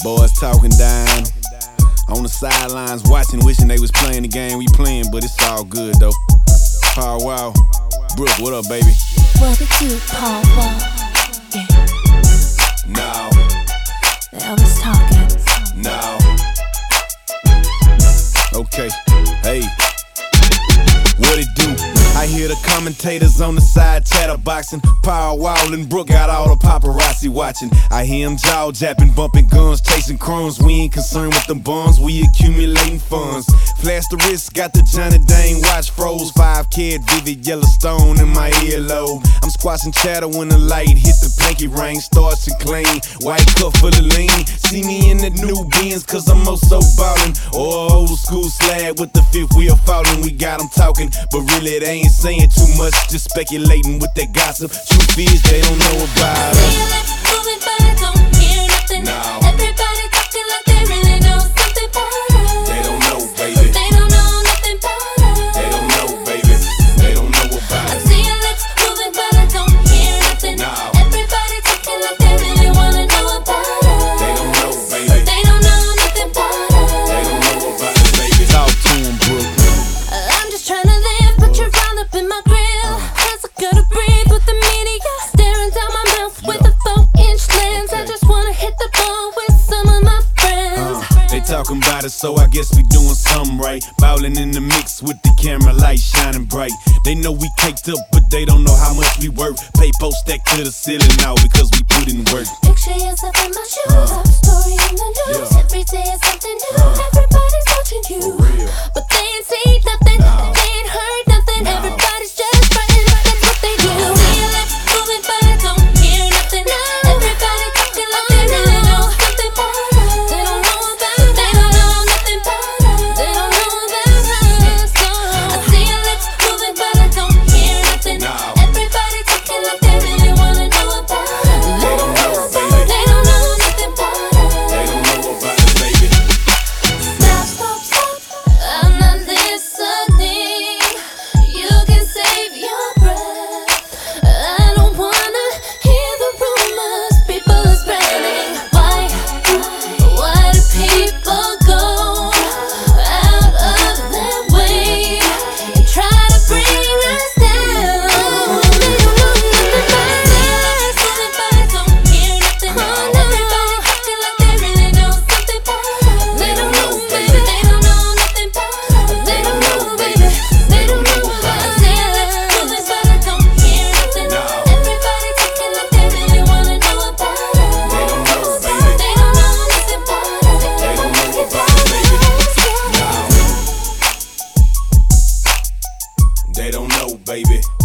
Boys talking down on the sidelines, watching, wishing they was playing the game we playing, but it's all good though. Paul Wall, Brooke, what up, baby? What it do, Paul Wall? Yeah. No. Elvis talking. No. Okay, hey. What it do? I hear the commentators on the side chatterboxing. Paul Wall and Brooke got all the paparazzi watching. I hear them jaw-japping, bumping guns, chasing crumbs. We ain't concerned with them bums, we accumulating funds. Flash the wrist, got the Johnny Dane watch froze. 5-kid Vivid Yellowstone in my earlobe. I'm squashing chatter when the light hit the pinky ring. Starch and clean, white cup full of lean. See me in the new Benz, cause I'm so ballin'. Or old school slab with the fifth wheel falling. We got them talking, but really they ain't saying too much, just speculating with that gossip. Truth is, they don't know about us. Moving, but I don't hear nothing. No. Everybody talking like they really know something about us. They don't know, baby. They don't know nothing about us. They don't know, baby. They don't know about I us. see your lips moving, but I don't hear nothing. No. Everybody talking like they really wanna know about us. They don't know, baby. They don't know nothing about us. They don't know about us, baby. Talk to them, Brooke. I'm just trying to live, but you're round up in my grill. How's it gonna breathe with the media staring down my mouth with a 4-inch lens? I just wanna hit the ball with some of my friends. They talking about it, so I guess we doing something right. Bowling in the mix with the camera light shining bright. They know we caked up, but they don't know how much we work. Paper stacked to the ceiling now because we put in work. Picture yourself in my shoes, top story in the news. Every day is something new. Everybody's watching you, but they ain't seen nothing. They ain't heard nothing. Everybody's just frontin'. That's what they do. See your lips moving, but I don't hear nothing. Everybody talking like they really know something about us. They don't know about us. They don't know nothing about us. They don't know about us. I see your lips moving, but I don't hear nothing. Everybody talking like they really wanna know about us. They don't know, baby. They don't know nothing about us. They don't know about us, baby. Stop, stop, stop. I'm not listening. You can save your breath. I don't wanna hear the rumors people are spreading. Why do people go out of their way and try to bring us down? They don't know nothing about us. But I don't hear nothing. Everybody acting like they really know something about us. They don't know, baby. They don't know nothing about us. They don't know, baby. They don't know about us. Moving, but I don't hear nothing. Everybody talking like they really wanna know about us. They don't know, baby. They don't know nothing about us. They don't know about us, baby. No. They don't know, baby.